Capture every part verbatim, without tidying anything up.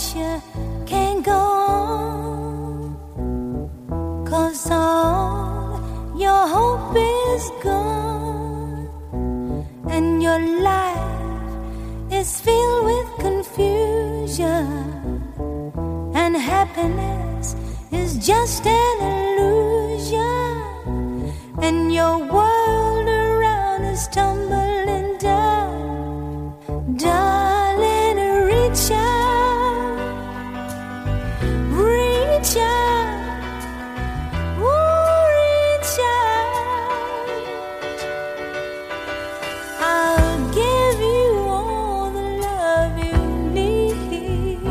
you can't go on, 'cause all your hope is gone, and your life is filled with confusion, and happiness is just an illusion, and your world around is tumbling down. Darling, reach out, reach out, ooh, reach out. I'll give you all the love you need.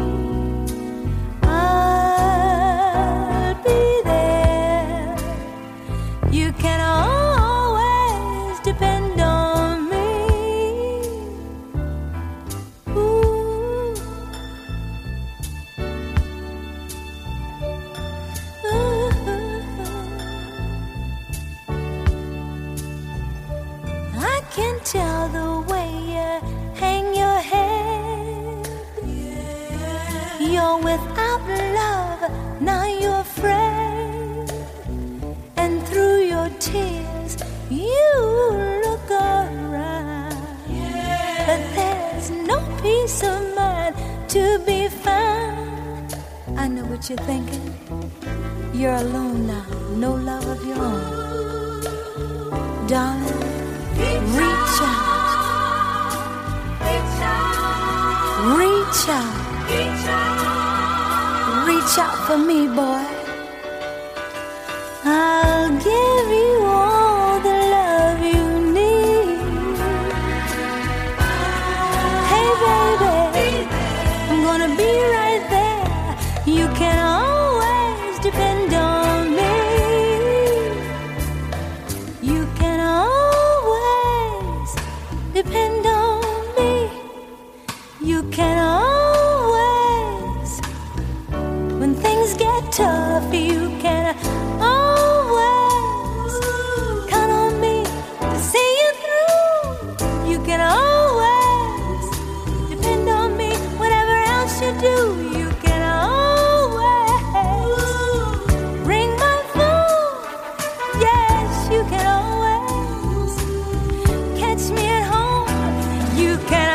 I'll be there. You can always depend on me. Ooh. Ooh. I can tell the way you hang your head. You're without love, now you're afraid. And through your tears, you look around. But there's no peace of mind to be found. I know what you're thinking. You're alone now, no love of your own. Darling, reach out, reach out, reach out, reach out for me, boy. I'll give you all the love you need. Hey, baby, I'm gonna be right there. You can always depend on me. You can always depend on me. You can always, when things get tough, you can always count on me to see you through. You can always depend on me. Whatever else you do, you can always ring my phone. Yes, you can always catch me at home. You can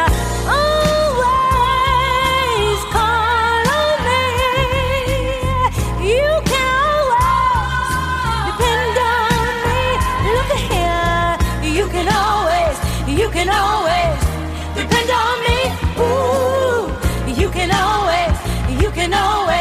always call on me. You can always depend on me. Look at here. You can always, you can always depend on me. Ooh, you can always, you can always